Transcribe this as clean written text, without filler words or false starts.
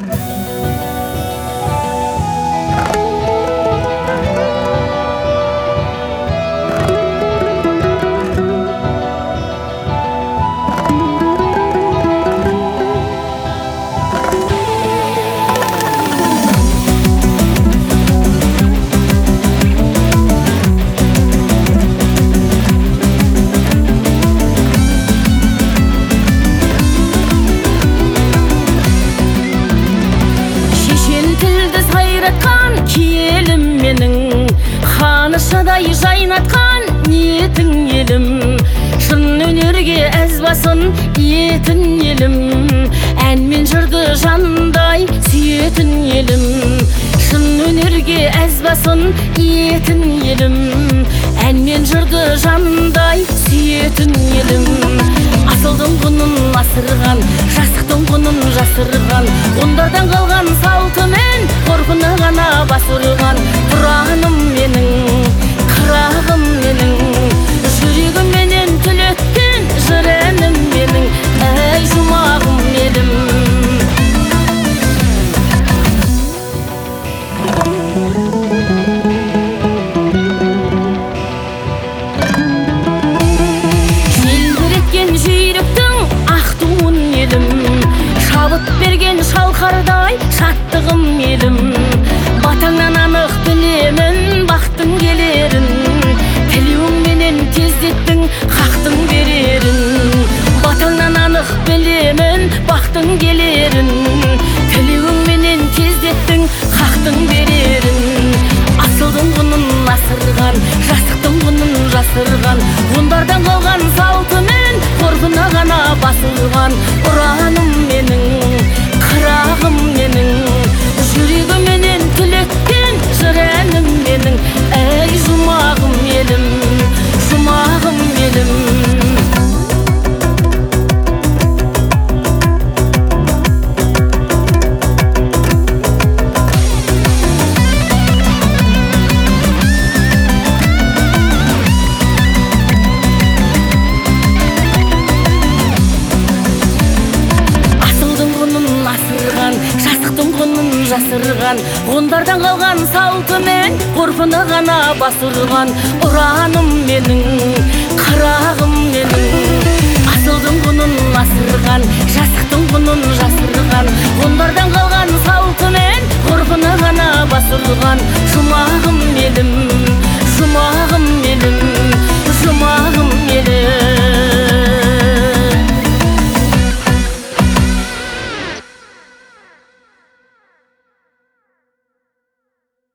Киелім менің қанышадай жайнатқан ниетің елім, шын өнерге әз басын етін елім, ән мен жырды жанындай сүйетін елім, шын өнерге әз басын етін елім, ән мен жырды жанындай сүйетін елім. Асылдың құнын асырған, жасықтың құнын жасырған, ғұндардан қалған салтымен қорқына ғана басырған. Тұраным менің, қырағым менің, жүрегім менен түлеткен жыр әнім менің, әй жұмағым елім. Желбіреткен жүйріктің ақ туын елім, шабыт берген шалқардай шаттығым елім. Батаңнан анық білемін бақтың келерін, тілеуіңменен тездеттің хақтың берерін. Батаңнан анық білемін бақтың келерін, тілеуіңменен тездеттің хақтың берерін. Асылдың құнын асырған, жасықтың құнын жасырған, ғұндардан қалған салтымен қорқына ғана басылған. Ұраным менің, қырағым менің, жүрегім менен түлеткен жыр әнім менің, әй жұмағым елім, жұмағым елім. Жасырған, ғұндардан қалған салтымен қорпына ғана басырған. Ұраным менің, қырағым менің, асылдың құнын асырған, жасықтың құнын жасырған, ғұндардан қалған салтымен қорпына ғана басырған. Жұмағым елім.